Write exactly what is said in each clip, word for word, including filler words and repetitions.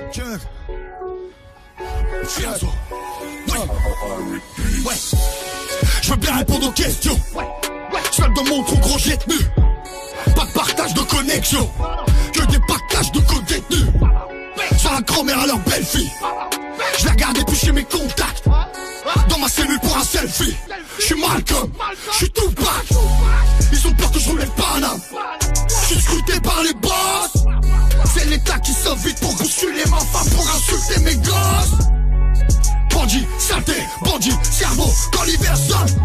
Tiens. Fiazo. Ouais. Ouais. Je veux bien répondre aux questions. Seul dans mon trou, gros jet nu. Pas de partage de connexion. Que des packages de code détenus. Sur la grand-mère à leur belle-fille. Je la garde et puis chez mes contacts. Dans ma cellule pour un selfie. Je suis Malcolm, je suis Tupac. Ils ont peur que je roule le Paname. Je suis scruté par les boss. C'est l'état qui sauve vite pour bousculer ma femme, pour insulter mes gosses. Bandit, saleté, bandit, cerveau, quand l'hiver sonne.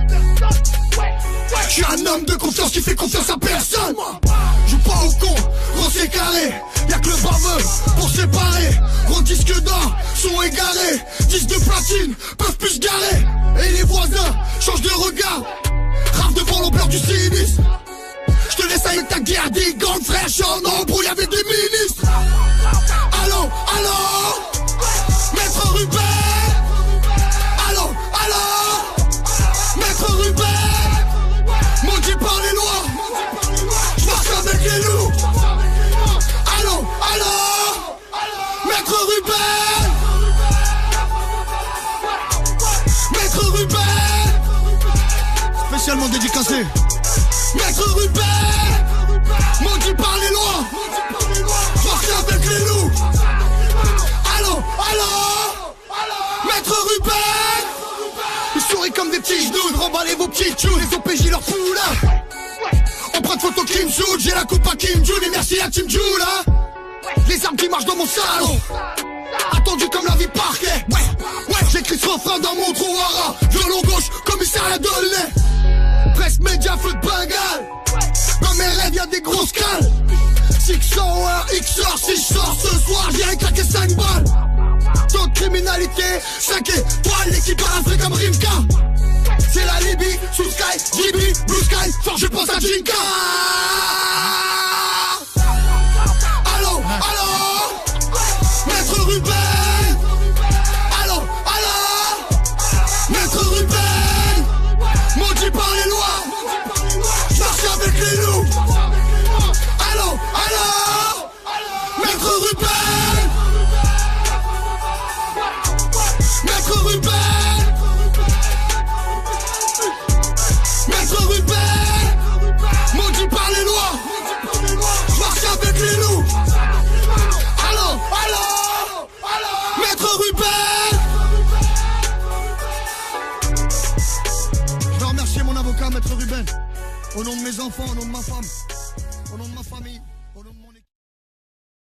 Je suis un homme de confiance qui fait confiance à personne. Joue pas au con, gros c'est carré. Y'a que le baveux pour séparer. Gros disque d'or sont égarés. Disques de platine peuvent plus se garer. Et les voisins changent de regard. Rave devant l'ampleur du sinistre. Je te laisse avec ta guerre des gangs, frère. Je suis en embrouille avec des ministres. Allô, allô, Maître Ruben. Allô, allô, Maître Ruben. Maudit par les lois, je marche avec les loups. Allô, allô, Maître Ruben. Maître Ruben. Spécialement dédicacé. Maître Ruben. Maudit par les lois, je marche avec les loups. Allô, allô, Maître Ruben. Ils sourient comme des petits genoux, remballez vos petits choux, les O P J leur poula. Empreinte photo Kim Joon, j'ai la coupe à Kim Joon et merci à Team Jula. Les armes qui marchent dans mon salon, attendu comme la vie parquet. Ouais, ouais, j'écris ce refrain dans mon trou hara. Violon gauche, commissariat de lait. Presse média, feu de Bengale. Dans mes rêves y'a des grosses cales. six cent un X R, si je sors ce soir, j'irai claquer cinq balles. Taux de criminalité, cinq étoiles, l'équipe a comme Rimka. C'est la Libye, sous Sky, J B, Blue Sky, fort je pense à Jinka. Allô, allô, Maître Ruben. Allô, allô, Maître Ruben. Maudit par les lois, je marche avec les loups. Allô, allô, Maître Ruben. Maître Ruben. Maître Ruben. Maudit par les lois, je marche avec les loups. Allô, allô, Maître Ruben. Je veux remercier mon avocat, Maître Ruben. Au nom de mes enfants, au nom de ma femme, au nom de ma famille.